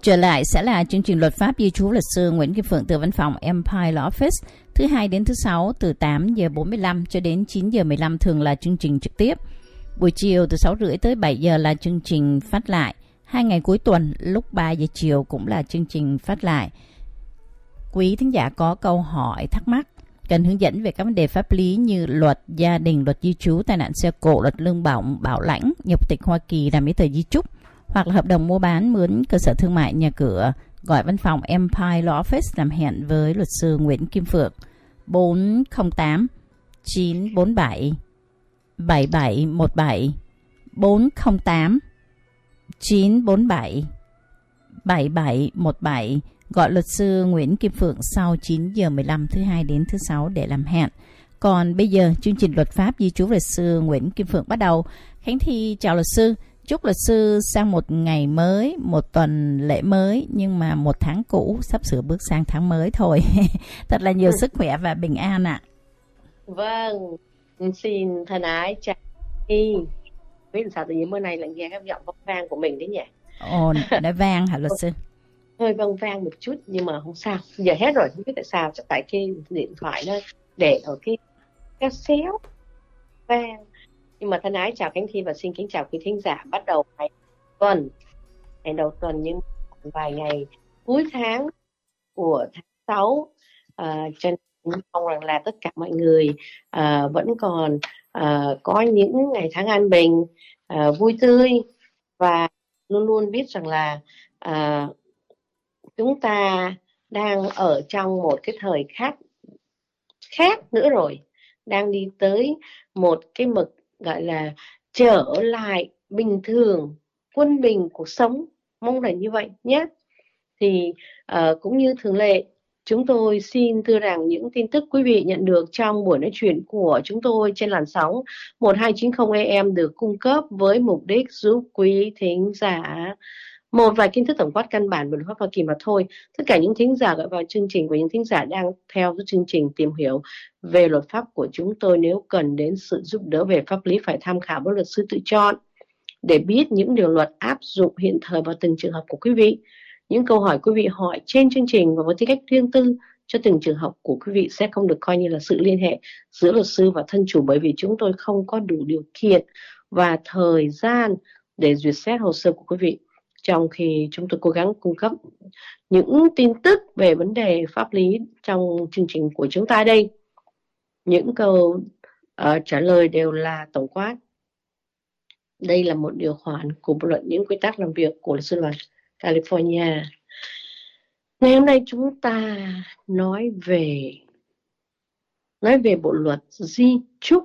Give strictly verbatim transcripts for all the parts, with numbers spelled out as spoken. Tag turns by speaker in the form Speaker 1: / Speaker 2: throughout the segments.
Speaker 1: Trở lại sẽ là chương trình luật pháp di trú luật sư Nguyễn Kim Phượng từ văn phòng Empire Law Office. Thứ hai đến thứ sáu từ tám giờ bốn mươi lăm cho đến chín giờ mười lăm thường là chương trình trực tiếp. Buổi chiều từ sáu rưỡi tới bảy giờ là chương trình phát lại. Hai ngày cuối tuần lúc ba giờ chiều cũng là chương trình phát lại. Quý thính giả có câu hỏi thắc mắc, cần hướng dẫn về các vấn đề pháp lý như luật gia đình, luật di trú, tai nạn xe cộ, luật lương bổng, bảo lãnh, nhập tịch Hoa Kỳ, làm giấy tờ di chúc, hoặc là hợp đồng mua bán, mướn cơ sở thương mại, nhà cửa, gọi văn phòng Empire Law Office làm hẹn với luật sư Nguyễn Kim Phượng bốn không tám chín bốn bảy bảy bảy một bảy bốn không tám chín bốn bảy bảy bảy một bảy. Gọi luật sư Nguyễn Kim Phượng sau chín giờ mười lăm thứ hai đến thứ sáu để làm hẹn. Còn bây giờ chương trình luật pháp di trú luật sư Nguyễn Kim Phượng bắt đầu. Khánh Thi chào luật sư. Chúc luật sư sang một ngày mới, một tuần lễ mới, nhưng mà một tháng cũ sắp sửa bước sang tháng mới thôi. Thật là nhiều sức khỏe và bình an ạ. À.
Speaker 2: Vâng, xin thân ái chào Thi. Biết làm sao tự nhiên bữa nay lại nghe cái giọng vang vang của mình đấy nhỉ?
Speaker 1: Ồ, nó vang hả luật sư?
Speaker 2: Hơi vang vang một chút nhưng mà không sao. Giờ hết rồi, không biết tại sao. Chắc tại cái điện thoại nó để ở cái cái xéo vang. Nhưng mà thân ái chào Khánh Thi và xin kính chào quý thính giả. Bắt đầu ngày tuần, ngày đầu tuần nhưng vài ngày cuối tháng của tháng sáu, à, cho nên mong rằng là tất cả mọi người à, vẫn còn à, có những ngày tháng an bình, à, vui tươi và luôn luôn biết rằng là à, chúng ta đang ở trong một cái thời khác khác nữa rồi, đang đi tới một cái mực gọi là trở lại bình thường, quân bình cuộc sống, mong là như vậy nhé. Thì uh, cũng như thường lệ, chúng tôi xin đưa rằng những tin tức quý vị nhận được trong buổi nói chuyện của chúng tôi trên làn sóng một hai chín không A M được cung cấp với mục đích giúp quý thính giả một vài kiến thức tổng quát căn bản về luật pháp Hoa Kỳ mà thôi. Tất cả những thính giả gọi vào chương trình và những thính giả đang theo chương trình tìm hiểu về luật pháp của chúng tôi, nếu cần đến sự giúp đỡ về pháp lý phải tham khảo với luật sư tự chọn để biết những điều luật áp dụng hiện thời vào từng trường hợp của quý vị. Những câu hỏi quý vị hỏi trên chương trình và với tư cách riêng tư cho từng trường hợp của quý vị sẽ không được coi như là sự liên hệ giữa luật sư và thân chủ, bởi vì chúng tôi không có đủ điều kiện và thời gian để duyệt xét hồ sơ của quý vị, trong khi chúng tôi cố gắng cung cấp những tin tức về vấn đề pháp lý trong chương trình của chúng ta đây. Những câu uh, trả lời đều là tổng quát. Đây là một điều khoản của bộ luật những quy tắc làm việc của luật sư đoàn California. Ngày hôm nay chúng ta nói về nói về bộ luật di chúc.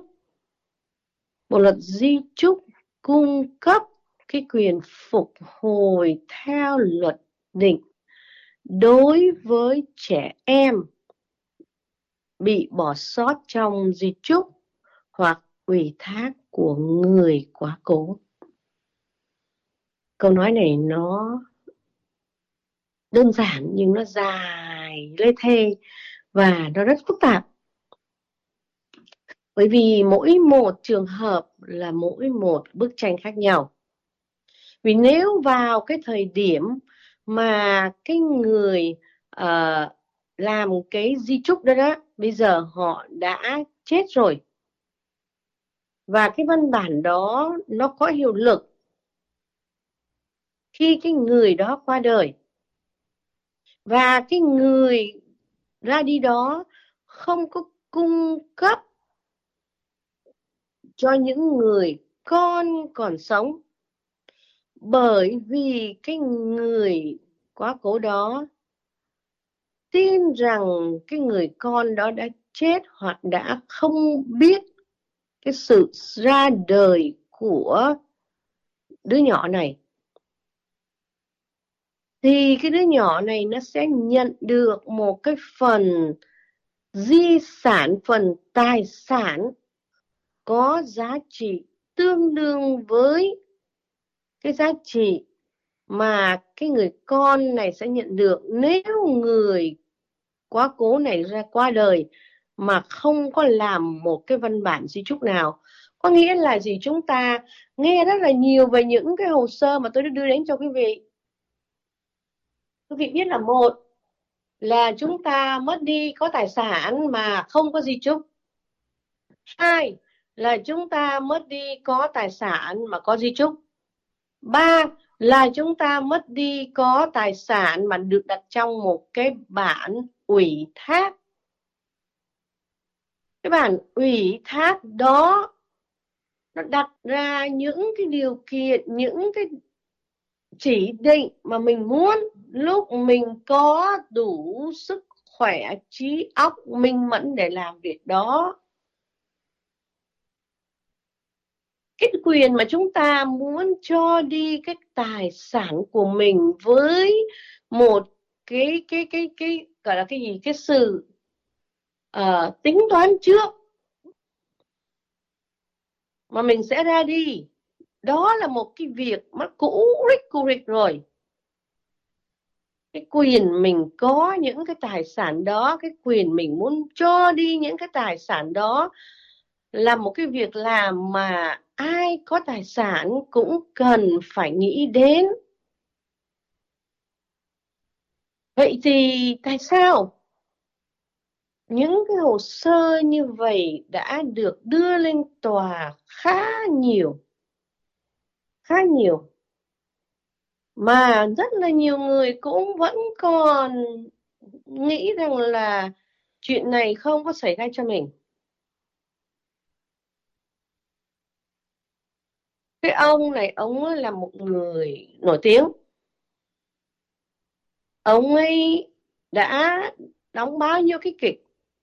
Speaker 2: Bộ luật di chúc cung cấp cái quyền phục hồi theo luật định đối với trẻ em bị bỏ sót trong di chúc hoặc ủy thác của người quá cố. Câu nói này nó đơn giản nhưng nó dài lê thê và nó rất phức tạp. Bởi vì mỗi một trường hợp là mỗi một bức tranh khác nhau. Vì nếu vào cái thời điểm mà cái người uh, làm cái di chúc đó đó, bây giờ họ đã chết rồi, và cái văn bản đó nó có hiệu lực khi cái người đó qua đời, và cái người ra đi đó không có cung cấp cho những người con còn sống, bởi vì cái người quá cố đó tin rằng cái người con đó đã chết hoặc đã không biết cái sự ra đời của đứa nhỏ này, thì cái đứa nhỏ này nó sẽ nhận được một cái phần di sản, phần tài sản có giá trị tương đương với cái giá trị mà cái người con này sẽ nhận được nếu người quá cố này ra qua đời mà không có làm một cái văn bản di chúc nào. Có nghĩa là gì? Chúng ta nghe rất là nhiều về những cái hồ sơ mà tôi đã đưa đến cho quý vị. quý vị biết là một là chúng ta mất đi có tài sản mà không có di chúc. Hai là chúng ta mất đi có tài sản mà có di chúc. Ba là chúng ta mất đi có tài sản mà được đặt trong một cái bản ủy thác. Cái bản ủy thác đó nó đặt ra những cái điều kiện, những cái chỉ định mà mình muốn lúc mình có đủ sức khỏe, trí óc minh mẫn để làm việc đó. Cái quyền mà chúng ta muốn cho đi cái tài sản của mình với một cái cái cái cái gọi là cái gì, cái sự uh, tính toán trước mà mình sẽ ra đi, đó là một cái việc nó cũ rích cũ rích rồi. Cái quyền mình có những cái tài sản đó, cái quyền mình muốn cho đi những cái tài sản đó là một cái việc làm mà ai có tài sản cũng cần phải nghĩ đến. Vậy thì tại sao những cái hồ sơ như vậy đã được đưa lên tòa khá nhiều, khá nhiều, mà rất là nhiều người cũng vẫn còn nghĩ rằng là chuyện này không có xảy ra cho mình? Cái ông này, ông ấy là một người nổi tiếng. Ông ấy đã đóng bao nhiêu cái kịch.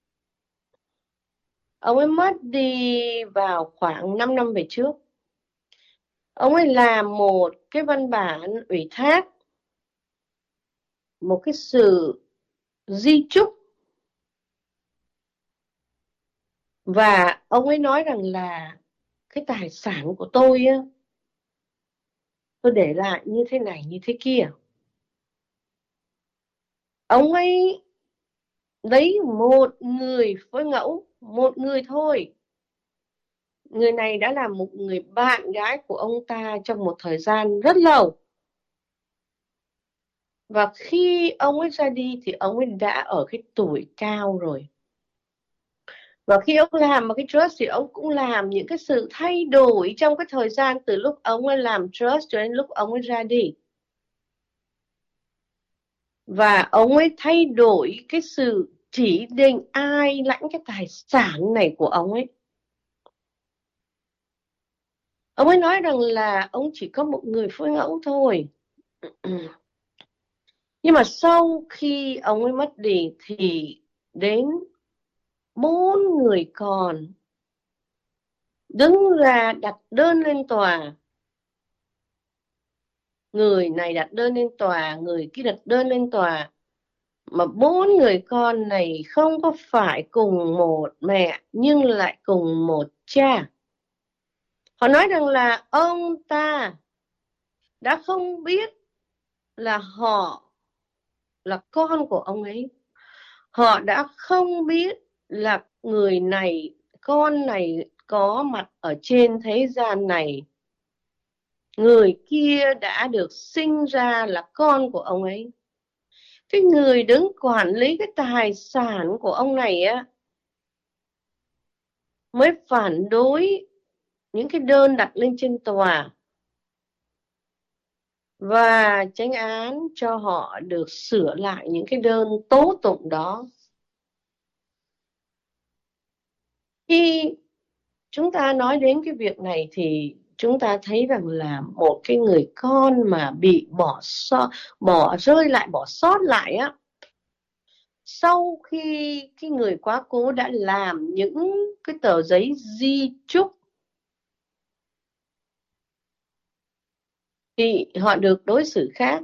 Speaker 2: Ông ấy mất đi vào khoảng năm năm về trước. Ông ấy làm một cái văn bản ủy thác, một cái sự di chúc. Và ông ấy nói rằng là cái tài sản của tôi á, tôi để lại như thế này, như thế kia. Ông ấy lấy một người phối ngẫu, một người thôi. Người này đã là một người bạn gái của ông ta trong một thời gian rất lâu. Và khi ông ấy ra đi thì ông ấy đã ở cái tuổi cao rồi. Và khi ông làm một cái trust thì ông cũng làm những cái sự thay đổi trong cái thời gian từ lúc ông ấy làm trust cho đến lúc ông ấy ra đi. Và ông ấy thay đổi cái sự chỉ định ai lãnh cái tài sản này của ông ấy. Ông ấy nói rằng là ông chỉ có một người phối ngẫu thôi. Nhưng mà sau khi ông ấy mất đi thì đến bốn người con đứng ra đặt đơn lên tòa. Người này đặt đơn lên tòa, người kia đặt đơn lên tòa. Mà bốn người con này không có phải cùng một mẹ nhưng lại cùng một cha. Họ nói rằng là ông ta đã không biết là họ là con của ông ấy. Họ đã không biết là người này, con này có mặt ở trên thế gian này. Người kia đã được sinh ra là con của ông ấy. Cái người đứng quản lý cái tài sản của ông này á mới phản đối những cái đơn đặt lên trên tòa và chánh án cho họ được sửa lại những cái đơn tố tụng đó. Khi chúng ta nói đến cái việc này thì chúng ta thấy rằng là một cái người con mà bị bỏ sót, bỏ rơi lại, bỏ sót lại á, sau khi cái người quá cố đã làm những cái tờ giấy di chúc thì họ được đối xử khác.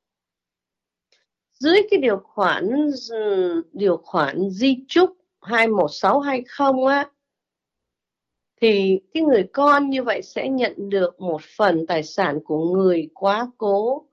Speaker 2: Dưới cái điều khoản điều khoản di chúc hai một sáu hai không á, thì cái người con như vậy sẽ nhận được một phần tài sản của người quá cố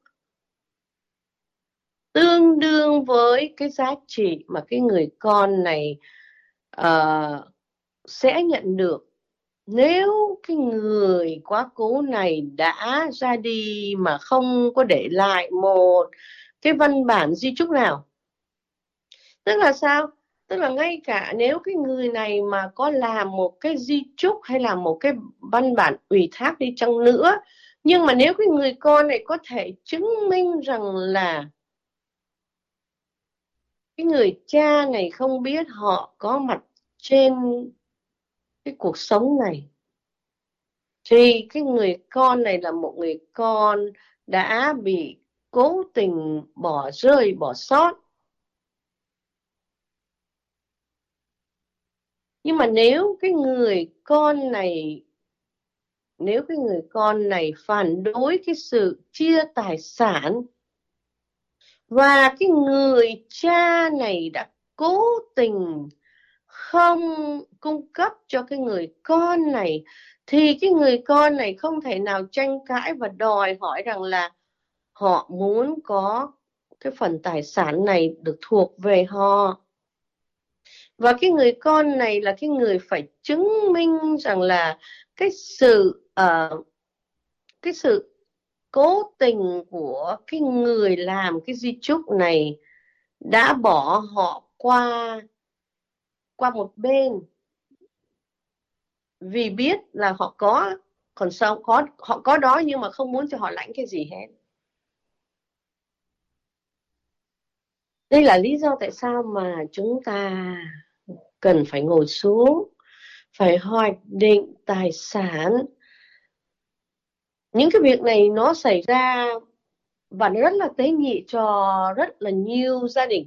Speaker 2: tương đương với cái giá trị mà cái người con này uh, sẽ nhận được nếu cái người quá cố này đã ra đi mà không có để lại một cái văn bản di chúc nào. Tức là sao? Tức là ngay cả nếu cái người này mà có làm một cái di chúc hay là một cái văn bản ủy thác đi chăng nữa, nhưng mà nếu cái người con này có thể chứng minh rằng là cái người cha này không biết họ có mặt trên cái cuộc sống này, thì cái người con này là một người con đã bị cố tình bỏ rơi, bỏ sót. Nhưng mà nếu cái người con này nếu cái người con này phản đối cái sự chia tài sản, và cái người cha này đã cố tình không cung cấp cho cái người con này, thì cái người con này không thể nào tranh cãi và đòi hỏi rằng là họ muốn có cái phần tài sản này được thuộc về họ. Và cái người con này là cái người phải chứng minh rằng là cái sự uh, cái sự cố tình của cái người làm cái di chúc này đã bỏ họ qua qua một bên, vì biết là họ có còn sống, có họ có đó, nhưng mà không muốn cho họ lãnh cái gì hết. Đây là lý do tại sao mà chúng ta cần phải ngồi xuống, phải hoạch định tài sản. Những cái việc này nó xảy ra và nó rất là tế nhị cho rất là nhiều gia đình.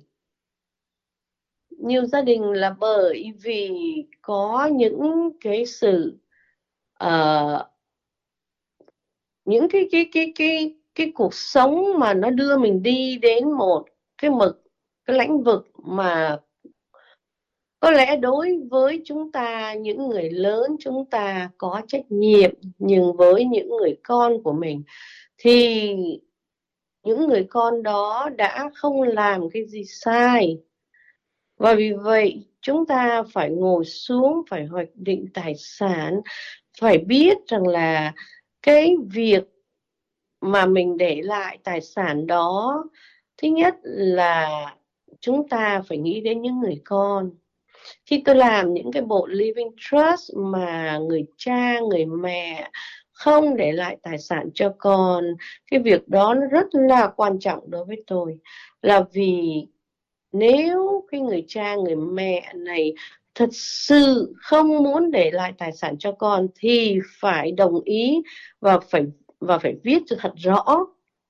Speaker 2: Nhiều gia đình là bởi vì có những cái sự uh, những cái cái cái cái cái cuộc sống mà nó đưa mình đi đến một cái mực, cái lĩnh vực mà có lẽ đối với chúng ta, những người lớn, chúng ta có trách nhiệm, nhưng với những người con của mình thì những người con đó đã không làm cái gì sai. Và vì vậy chúng ta phải ngồi xuống, phải hoạch định tài sản, phải biết rằng là cái việc mà mình để lại tài sản đó, thứ nhất là chúng ta phải nghĩ đến những người con. Khi tôi làm những cái bộ living trust mà người cha, người mẹ không để lại tài sản cho con, cái việc đó nó rất là quan trọng đối với tôi. Là vì nếu cái người cha, người mẹ này thật sự không muốn để lại tài sản cho con thì phải đồng ý và phải và phải viết cho thật rõ.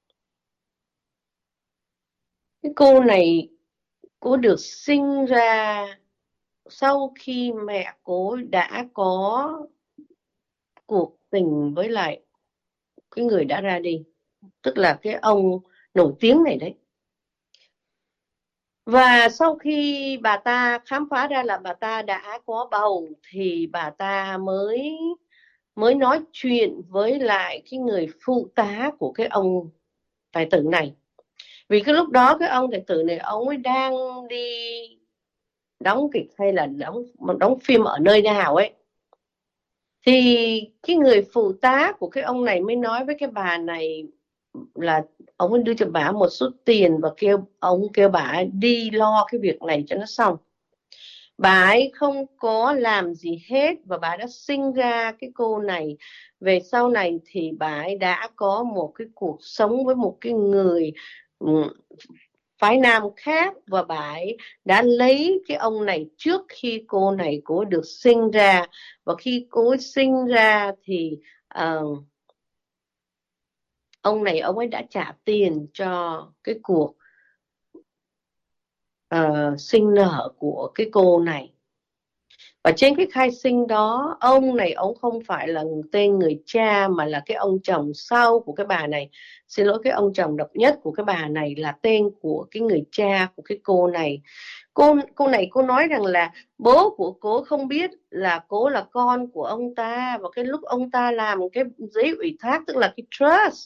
Speaker 2: Cái cô này, cô được sinh ra sau khi mẹ cô đã có cuộc tình với lại cái người đã ra đi, tức là cái ông nổi tiếng này đấy. Và sau khi bà ta khám phá ra là bà ta đã có bầu thì bà ta mới mới nói chuyện với lại cái người phụ tá của cái ông tài tử này. Vì cái lúc đó cái ông tài tử này ông ấy đang đi đóng kịch hay là đóng đóng phim ở nơi nào ấy, thì cái người phụ tá của cái ông này mới nói với cái bà này là ông ấy đưa cho bà một số tiền và kêu ông kêu bà đi lo cái việc này cho nó xong. Bà ấy không có làm gì hết và bà đã sinh ra cái cô này. Về sau này thì bà ấy đã có một cái cuộc sống với một cái người phái nam khác, và bà ấy đã lấy cái ông này trước khi cô này cô được sinh ra. Và khi cô sinh ra thì uh, ông này ông ấy đã trả tiền cho cái cuộc uh, sinh nở của cái cô này. Và trên cái khai sinh đó, ông này ông không phải là tên người cha mà là cái ông chồng sau của cái bà này. Xin lỗi, cái ông chồng độc nhất của cái bà này là tên của cái người cha của cái cô này. Cô, cô này cô nói rằng là bố của cô không biết là cô là con của ông ta. Và cái lúc ông ta làm cái giấy ủy thác, tức là cái trust,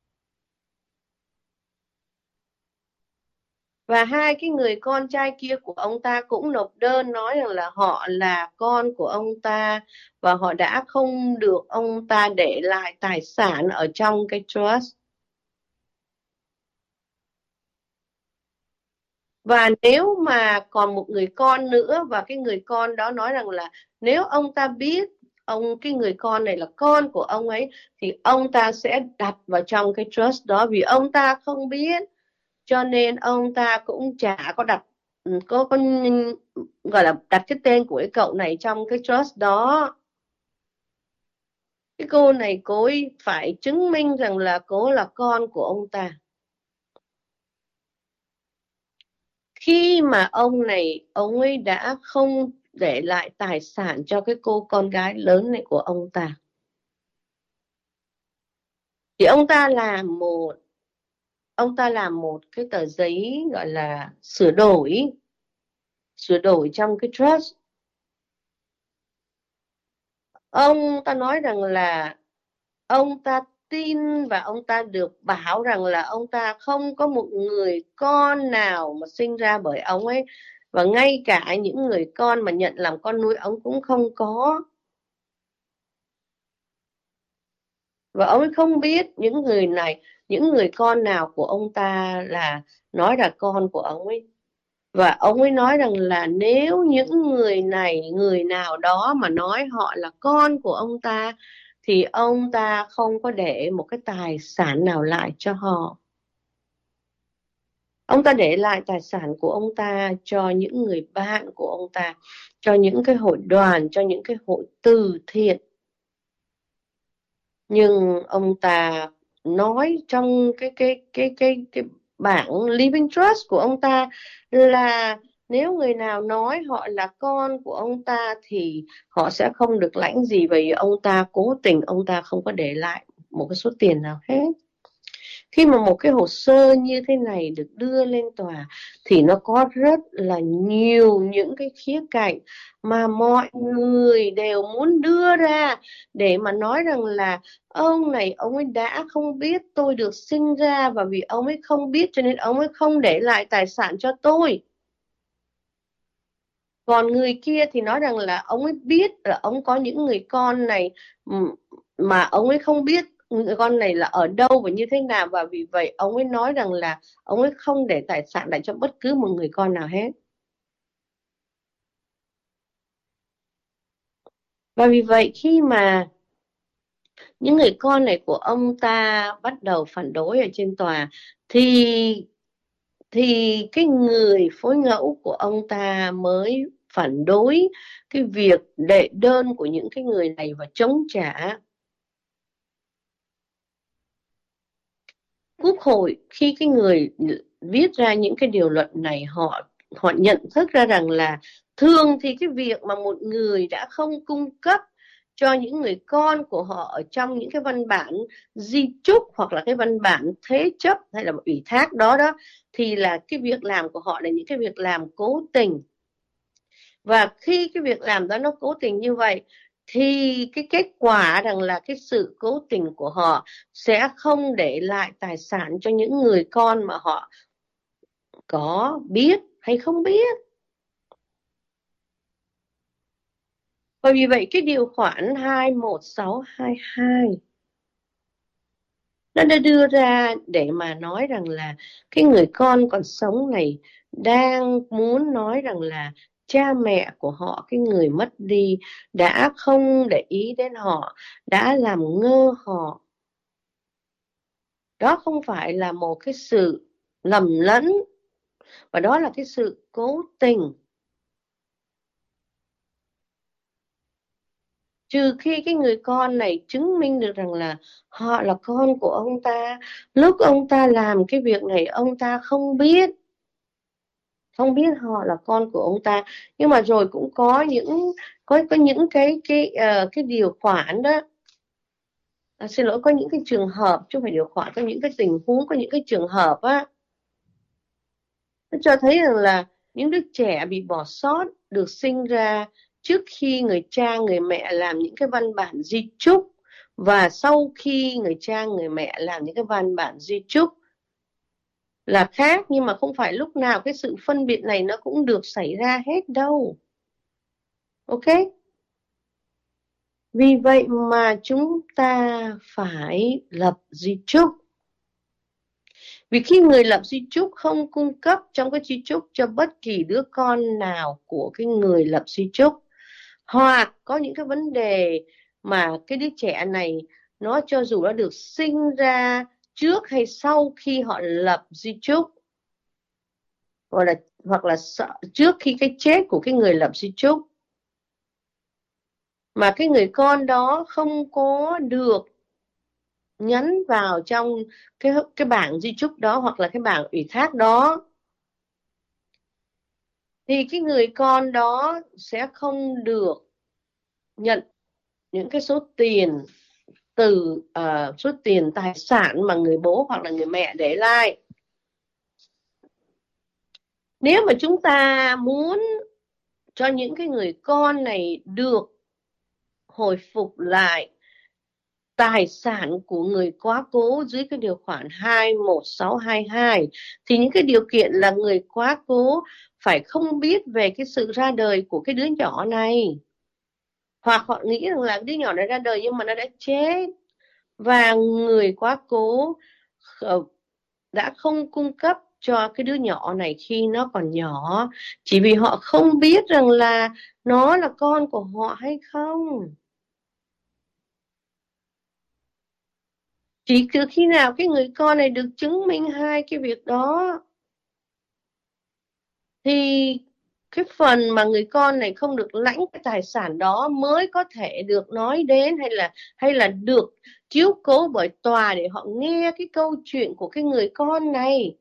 Speaker 2: và hai cái người con trai kia của ông ta cũng nộp đơn nói rằng là họ là con của ông ta và họ đã không được ông ta để lại tài sản ở trong cái trust. Và nếu mà còn một người con nữa, và cái người con đó nói rằng là nếu ông ta biết ông cái người con này là con của ông ấy thì ông ta sẽ đặt vào trong cái trust đó. Vì ông ta không biết cho nên ông ta cũng chả có đặt có, có gọi là đặt cái tên của cái cậu này trong cái trust đó. Cái cô này cô ấy phải chứng minh rằng là cô là con của ông ta. Khi mà ông này ông ấy đã không để lại tài sản cho cái cô con gái lớn này của ông ta, thì ông ta làm một ông ta làm một cái tờ giấy gọi là sửa đổi sửa đổi trong cái trust. Ông ta nói rằng là ông ta tin và ông ta được bảo rằng là ông ta không có một người con nào mà sinh ra bởi ông ấy, và ngay cả những người con mà nhận làm con nuôi ông cũng không có. Và ông ấy không biết những người này, những người con nào của ông ta là nói là con của ông ấy. Và ông ấy nói rằng là nếu những người này, người nào đó mà nói họ là con của ông ta thì ông ta không có để một cái tài sản nào lại cho họ. Ông ta để lại tài sản của ông ta cho những người bạn của ông ta, cho những cái hội đoàn, cho những cái hội từ thiện. Nhưng ông ta nói trong cái cái cái cái cái bảng Living Trust của ông ta là nếu người nào nói họ là con của ông ta thì họ sẽ không được lãnh gì, vì ông ta cố tình ông ta không có để lại một cái số tiền nào hết. Khi mà một cái hồ sơ như thế này được đưa lên tòa thì nó có rất là nhiều những cái khía cạnh mà mọi người đều muốn đưa ra để mà nói rằng là ông này ông ấy đã không biết tôi được sinh ra, và vì ông ấy không biết cho nên ông ấy không để lại tài sản cho tôi. Còn người kia thì nói rằng là ông ấy biết là ông có những người con này mà ông ấy không biết người con này là ở đâu và như thế nào, và vì vậy ông ấy nói rằng là ông ấy không để tài sản lại cho bất cứ một người con nào hết. Và vì vậy khi mà những người con này của ông ta bắt đầu phản đối ở trên tòa thì thì cái người phối ngẫu của ông ta mới phản đối cái việc đệ đơn của những cái người này và chống trả. Quốc hội khi cái người viết ra những cái điều luật này họ họ nhận thức ra rằng là thường thì cái việc mà một người đã không cung cấp cho những người con của họ ở trong những cái văn bản di chúc hoặc là cái văn bản thế chấp hay là ủy thác đó đó thì là cái việc làm của họ là những cái việc làm cố tình. Và khi cái việc làm đó nó cố tình như vậy thì cái kết quả rằng là cái sự cố tình của họ sẽ không để lại tài sản cho những người con mà họ có biết hay không biết. Và vì vậy cái điều khoản hai một sáu hai hai nó đã đưa ra để mà nói rằng là cái người con còn sống này đang muốn nói rằng là cha mẹ của họ, cái người mất đi, đã không để ý đến họ, đã làm ngơ họ. Đó không phải là một cái sự lầm lẫn, và đó là cái sự cố tình. Trừ khi cái người con này chứng minh được rằng là họ là con của ông ta, lúc ông ta làm cái việc này ông ta không biết, không biết họ là con của ông ta. Nhưng mà rồi cũng có những có có những cái cái uh, cái điều khoản đó, à, xin lỗi, có những cái trường hợp chứ không phải điều khoản, có những cái tình huống, có những cái trường hợp á, nó cho thấy rằng là những đứa trẻ bị bỏ sót được sinh ra trước khi người cha người mẹ làm những cái văn bản di chúc, và sau khi người cha người mẹ làm những cái văn bản di chúc là khác. Nhưng mà không phải lúc nào cái sự phân biệt này nó cũng được xảy ra hết đâu. Ok? Vì vậy mà chúng ta phải lập di chúc. Vì khi người lập di chúc không cung cấp trong cái di chúc cho bất kỳ đứa con nào của cái người lập di chúc, hoặc có những cái vấn đề mà cái đứa trẻ này nó cho dù đã được sinh ra trước hay sau khi họ lập di chúc, hoặc là hoặc là trước khi cái chết của cái người lập di chúc, mà cái người con đó không có được nhấn vào trong cái cái bảng di chúc đó hoặc là cái bảng ủy thác đó, thì cái người con đó sẽ không được nhận những cái số tiền từ uh, số tiền tài sản mà người bố hoặc là người mẹ để lại. Nếu mà chúng ta muốn cho những cái người con này được hồi phục lại tài sản của người quá cố dưới cái điều khoản hai một sáu hai hai, thì những cái điều kiện là người quá cố phải không biết về cái sự ra đời của cái đứa nhỏ này, hoặc họ nghĩ rằng là đứa nhỏ này ra đời nhưng mà nó đã chết, và người quá cố đã không cung cấp cho cái đứa nhỏ này khi nó còn nhỏ, chỉ vì họ không biết rằng là nó là con của họ hay không. Chỉ từ khi nào cái người con này được chứng minh hai cái việc đó, thì cái phần mà người con này không được lãnh cái tài sản đó mới có thể được nói đến, hay là hay là được chiếu cố bởi tòa để họ nghe cái câu chuyện của cái người con này.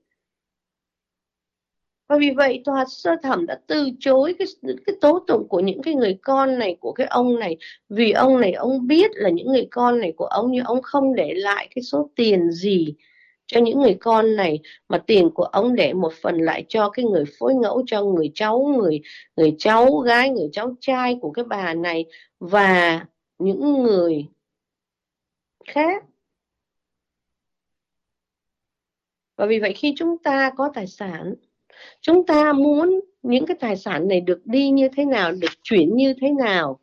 Speaker 2: Và vì vậy tòa sơ thẩm đã từ chối cái, cái tố tụng của những cái người con này của cái ông này, vì ông này ông biết là những người con này của ông, nhưng ông không để lại cái số tiền gì cho những người con này, mà tiền của ông để một phần lại cho cái người phối ngẫu, cho người cháu, người người cháu gái, người cháu trai của cái bà này và những người khác. Và vì vậy khi chúng ta có tài sản, chúng ta muốn những cái tài sản này được đi như thế nào, được chuyển như thế nào,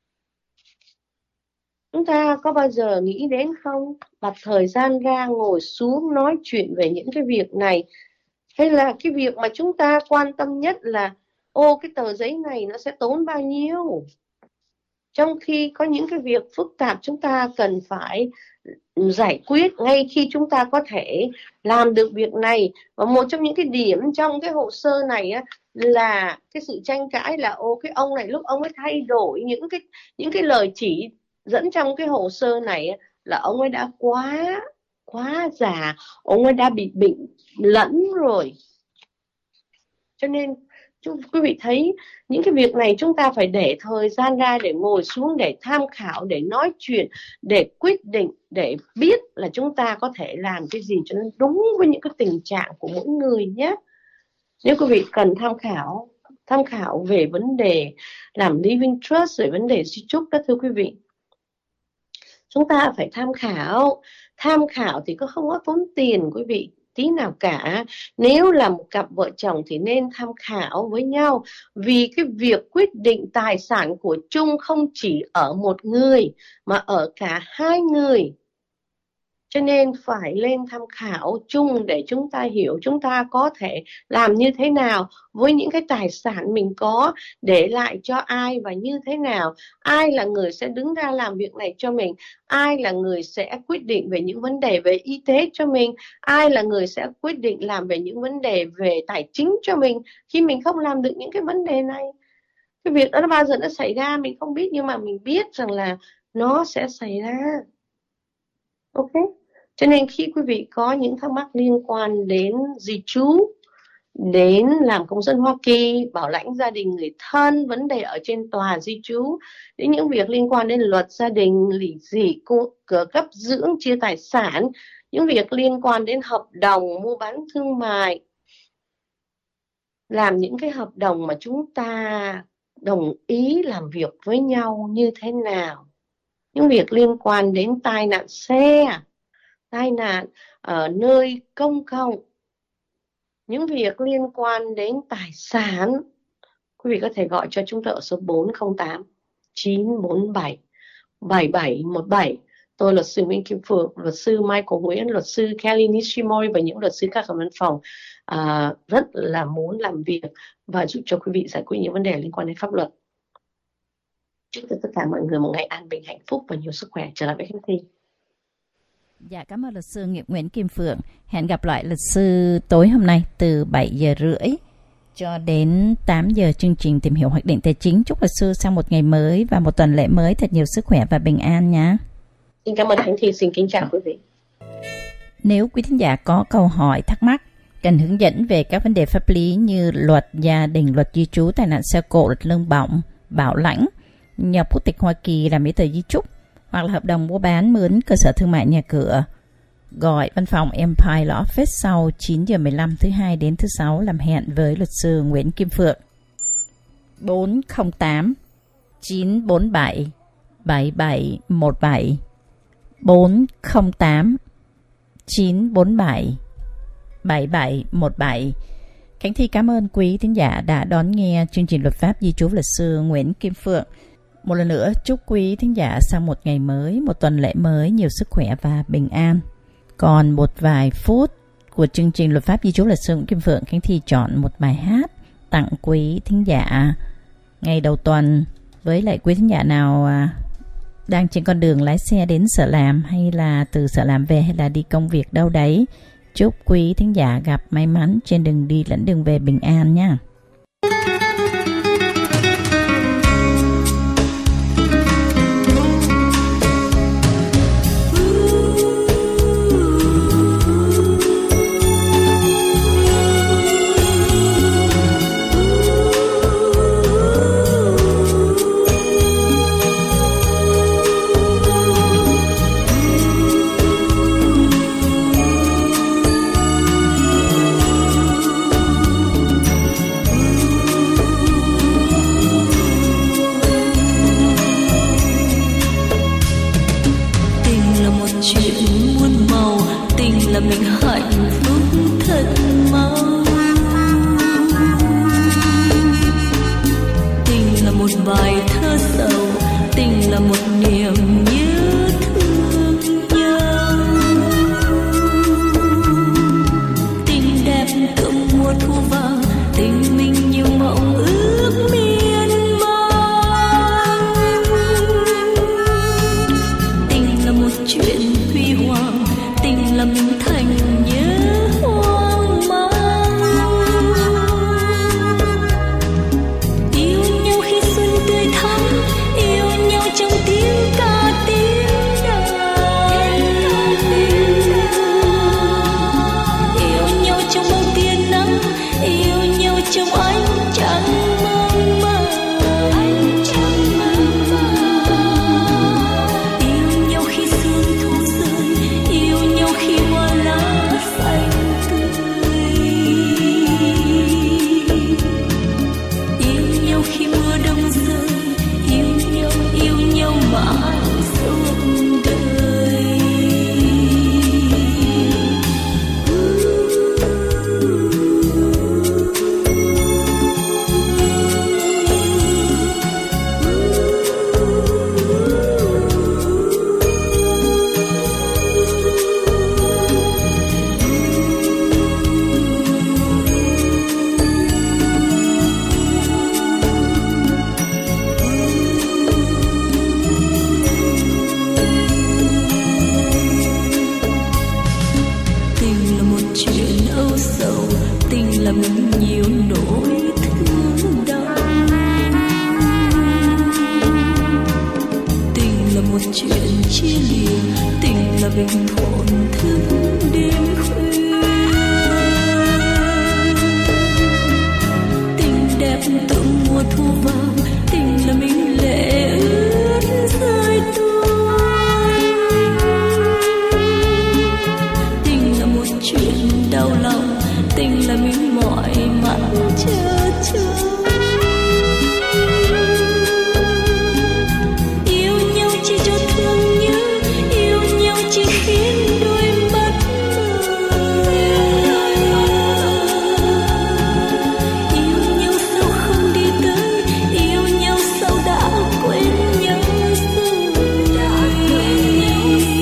Speaker 2: chúng ta có bao giờ nghĩ đến không? Đặt thời gian ra ngồi xuống nói chuyện về những cái việc này, hay là cái việc mà chúng ta quan tâm nhất là ô cái tờ giấy này nó sẽ tốn bao nhiêu, trong khi có những cái việc phức tạp chúng ta cần phải giải quyết ngay khi chúng ta có thể làm được việc này. Và một trong những cái điểm trong cái hồ sơ này á, là cái sự tranh cãi là ô cái ông này lúc ông ấy thay đổi những cái những cái lời chỉ dẫn trong cái hồ sơ này á, là ông ấy đã quá quá già, ông ấy đã bị bệnh lẫn rồi. Cho nên chúng, quý vị thấy những cái việc này chúng ta phải để thời gian ra để ngồi xuống, để tham khảo, để nói chuyện, để quyết định, để biết là chúng ta có thể làm cái gì cho nó đúng với những cái tình trạng của mỗi người nhé. Nếu quý vị cần tham khảo tham khảo về vấn đề làm living trust, về vấn đề di chúc đó thưa quý vị, chúng ta phải tham khảo. Tham khảo thì có không có tốn tiền quý vị tí nào cả. Nếu là một cặp vợ chồng thì nên tham khảo với nhau, vì cái việc quyết định tài sản của chung không chỉ ở một người mà ở cả hai người. Cho nên phải lên tham khảo chung để chúng ta hiểu chúng ta có thể làm như thế nào với những cái tài sản mình có, để lại cho ai và như thế nào. Ai là người sẽ đứng ra làm việc này cho mình, ai là người sẽ quyết định về những vấn đề về y tế cho mình, ai là người sẽ quyết định làm về những vấn đề về tài chính cho mình khi mình không làm được những cái vấn đề này. Cái việc đó bao giờ nó xảy ra mình không biết, nhưng mà mình biết rằng là nó sẽ xảy ra. Ok. Cho nên khi quý vị có những thắc mắc liên quan đến di trú, đến làm công dân Hoa Kỳ, bảo lãnh gia đình người thân, vấn đề ở trên tòa di trú, đến những việc liên quan đến luật gia đình, lì dị, cấp dưỡng, chia tài sản, những việc liên quan đến hợp đồng mua bán thương mại, làm những cái hợp đồng mà chúng ta đồng ý làm việc với nhau như thế nào, những việc liên quan đến tai nạn xe, tai nạn ở nơi công cộng, những việc liên quan đến tài sản, quý vị có thể gọi cho chúng tôi ở số bốn không tám chín bốn bảy bảy bảy một bảy tôi luật sư Nguyễn Kim Phượng, luật sư Michael Nguyễn, luật sư Kelly Nishimori và những luật sư khác ở văn phòng à, rất là muốn làm việc và giúp cho quý vị giải quyết những vấn đề liên quan đến pháp luật. Chúc cho tất cả mọi người một ngày an bình, hạnh phúc và nhiều sức khỏe. Trở lại với Khánh Thi.
Speaker 1: Dạ, cảm ơn luật sư Nguyễn Kim Phượng. Hẹn gặp lại luật sư tối hôm nay từ bảy giờ rưỡi cho đến tám giờ, chương trình Tìm hiểu hoạch định tài chính. Chúc luật sư sang một ngày mới và một tuần lễ mới thật nhiều sức khỏe và bình an nhé.
Speaker 2: Xin cảm ơn Khánh Thi, xin kính chào quý vị.
Speaker 1: Nếu quý thính giả có câu hỏi thắc mắc, cần hướng dẫn về các vấn đề pháp lý như luật gia đình, luật di trú, tai nạn xe cộ, luật lương bổng, bảo lãnh, nhập quốc tịch Hoa Kỳ, làm giấy tờ di trúc, hoặc là hợp đồng mua bán, mướn cơ sở thương mại, nhà cửa, gọi văn phòng Empire Law Office sau chín giờ mười lăm thứ hai đến thứ sáu, làm hẹn với luật sư Nguyễn Kim Phượng. bốn không tám chín bốn bảy bảy bảy một bảy bốn không tám chín bốn bảy bảy bảy một bảy. Khánh Thi cảm ơn quý thính giả đã đón nghe chương trình luật pháp di trú luật sư Nguyễn Kim Phượng. Một lần nữa chúc quý thính giả sang một ngày mới, một tuần lễ mới nhiều sức khỏe và bình an. Còn một vài phút của chương trình luật pháp di trú luật sư Nguyễn Kim Phượng, Khánh Thi chọn một bài hát tặng quý thính giả ngày đầu tuần. Với lại quý thính giả nào đang trên con đường lái xe đến sở làm, hay là từ sở làm về, hay là đi công việc đâu đấy, chúc quý thính giả gặp may mắn trên đường đi lẫn đường về bình an nha.
Speaker 3: Mình hạnh phúc thật mau. Tình là một bài thơ sầu, tình là một niềm nhớ thương nhau. Tình đẹp tựa mùa thu vàng, tình mình nhiều mộng ước miên man. Tình là một chuyện huy hoàng, tình là mình thành nhớ hoang mang. Yêu nhau khi xuân tươi thắm, yêu nhau trong tiếng ca tiếng đàn. Yêu nhau trong bóng tia nắng, yêu nhau trong ánh trăng mơ màng. Yêu nhau khi sương thu rơi, yêu nhau khi hoa lá xanh tươi. Yêu nhau khi mưa đông rơi, yêu nhau, yêu nhau mãi suốt đời. Tình là một chuyện âu sầu, tình là mình nhiều nỗi thương đau. Tình là một chuyện chia lìa, tình là bình thổn thức đêm khuya. Tình đẹp tựa mùa thu vàng, tình là mình lệ ướt rơi tuôn. Tình là một chuyện đau lòng, tình là mình mỏi mắt chờ chờ. Yêu nhau chỉ cho thương nhớ, yêu nhau chỉ khiến đôi mắt mờ. Yêu nhau sao không đi tới, yêu nhau sao đã quên nhau rồi. Đã quên nhau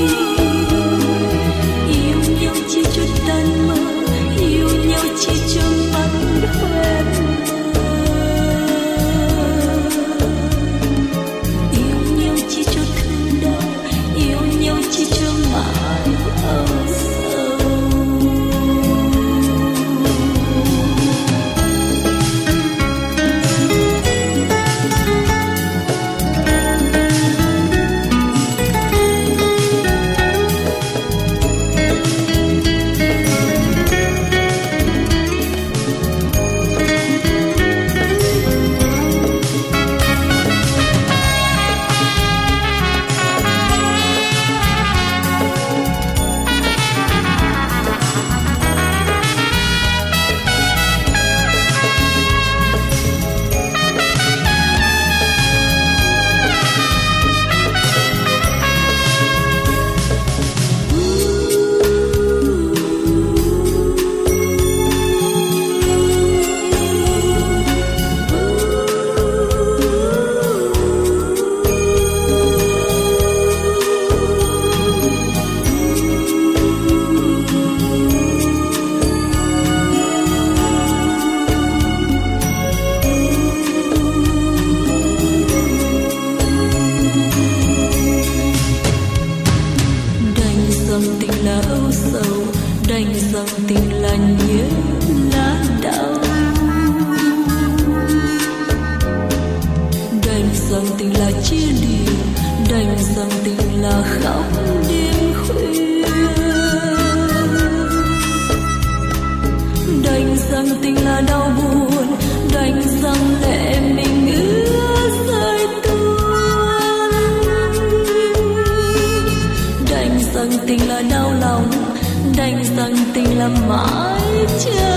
Speaker 3: sầu, đành rằng tình là nhớ lá đau, đành rằng tình là chia lìa, đành rằng tình là khóc đêm khuya, đành rằng tình là đau buồn, đành rằng lệ mình ứa rơi tuôn, đành rằng tình là đau lòng, đành rằng tình là mãi chờ.